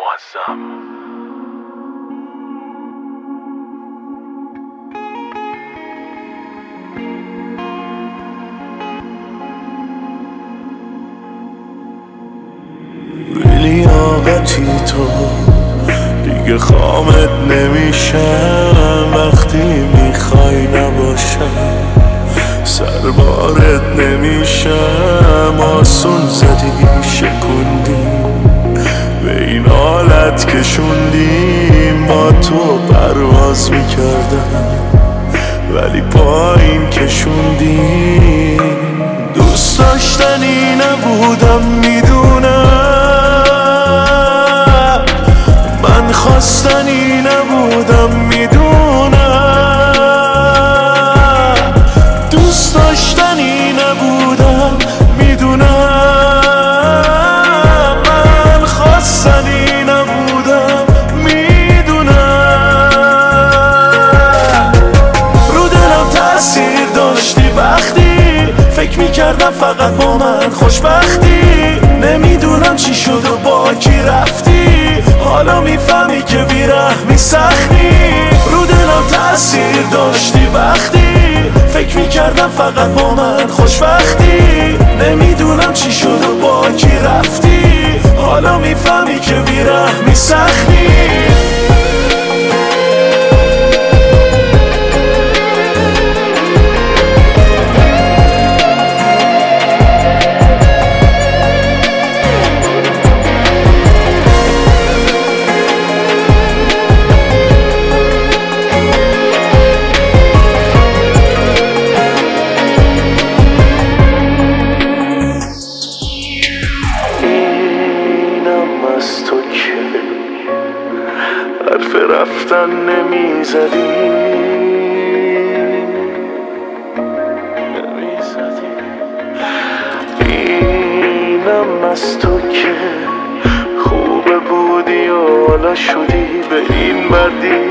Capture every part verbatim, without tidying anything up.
معظم. لیاقتی تو دیگه خامت نمیشم، وقتی میخوای نباشم سربارت نمیشم. آسون زدی شکوندی به این حالت کشوندیم، با تو پرواز میکردم ولی پایین کشوندیم. دوست داشتنی نبودم میدونم، من خواستنی نبودم میدونم، دوست داشتنی نبودم میدونم، من خواستنی نبودم میدونم. رو دلم تأثیر داشتی وقتی فکر میکردم فقط با من خوشبختی. نمیدونم چی شد و با کی رفتی، حالا میفهمی که بیرحمی سختی. رو دلم تأثیر داشتی وقتی فکر میکردم فقط با من خوشبختی. نمیدونم چی شد و با کی رفتی، حالا میفهمی که بیرحمی سختی. از تو که حرف رفتن نمیزدی، اینم از تو که خوب بودی و حالا شدی به این بدی.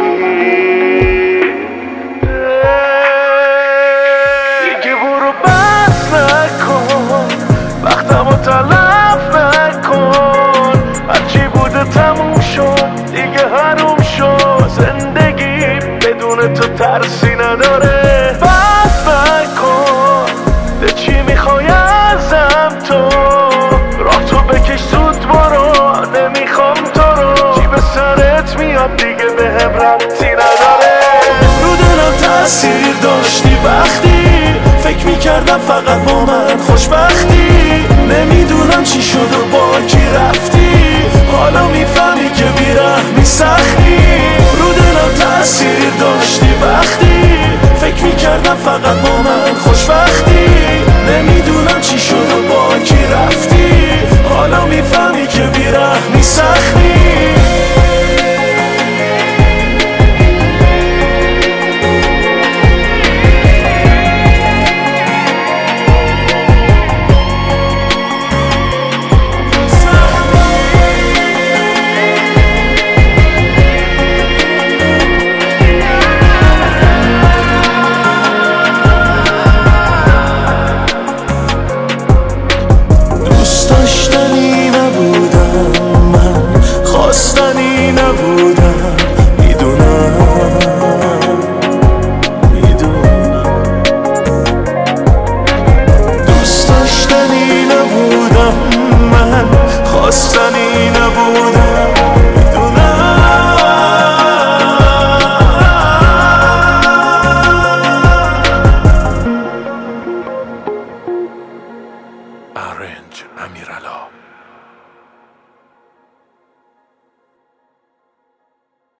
دیگه برو بس نکن وقتمو تلف نکن، هرچی بوده تموم شد دیگه حروم شد. زندگی بدون تو ترسی نداره. بس نکن ده چی میخوای ازم تو، راه تو بکش زود برو، نمیخوام تو رو. چی به سرت میاد دیگه به هم ربطی نداره. رو دلم تأثیر داشتی وقتی فکر میکردم فقط با من خوشبختی. نمیدونم چی شد و با کی رفتی، حالا میفهمی که بیرحمی سختی. رو دلم تأثیر داشتی وقتی فکر میکردم فقط با من خوشبختی. نمیدونم چی شد و با کی رفتی، حالا میفهمی که بیرحمی سختی. خواستنی نبودم میدونم، میدونم دوست داشتنی نبودم، من خواستنی نبودم.